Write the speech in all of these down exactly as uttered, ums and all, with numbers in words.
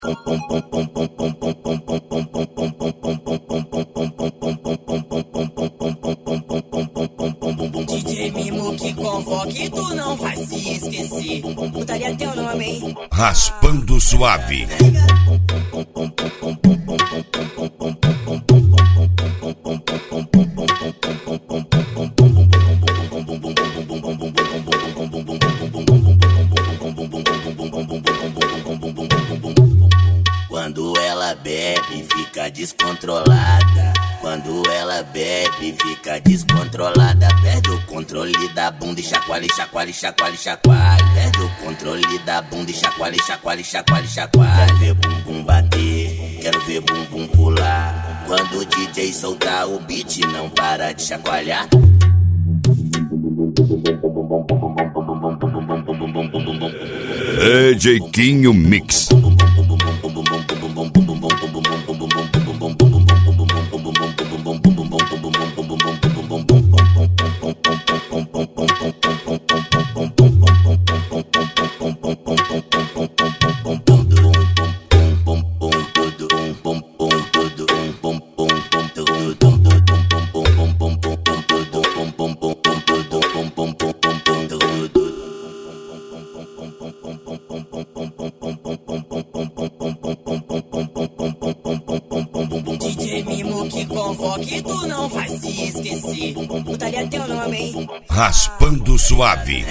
D J Mimo que convoque, tu não vai se esquecer. Mudaria teu nome, hein? Raspando Suave. Quando ela bebe, fica descontrolada. Quando ela bebe, fica descontrolada. Perde o controle da bunda e chacoalha, chacoalha, chacoalha, chacoalha. Perde o controle da bunda e chacoalha, chacoalha, chacoalha, chacoalha. Quero ver bumbum bater, quero ver bumbum pular. Quando o D J soltar o beat, não para de chacoalhar. D J Quinho Mix. D J Mimo que convoque, tu não vai se esquecer. Mudaria teu nome, hein? Raspando Suave.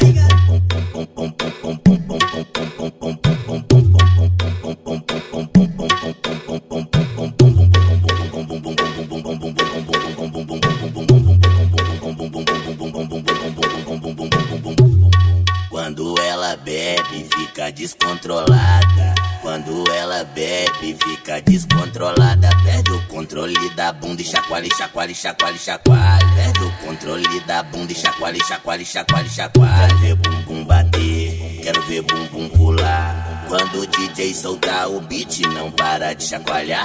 Quando ela bebe, fica descontrolada. Quando ela bebe, fica descontrolada. Perde o controle da bunda e chacoalha, chacoalha, chacoalha, chacoalha. Perde o controle da bunda e chacoalha, chacoalha, chacoalha, chacoalha. Quero ver bumbum bater, quero ver bumbum pular. Quando o D J soltar o beat, não para de chacoalhar.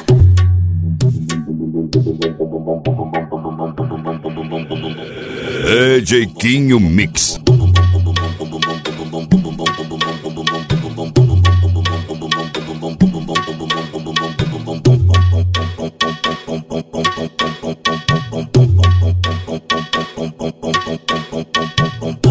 D J Quinho Mix. Pum pum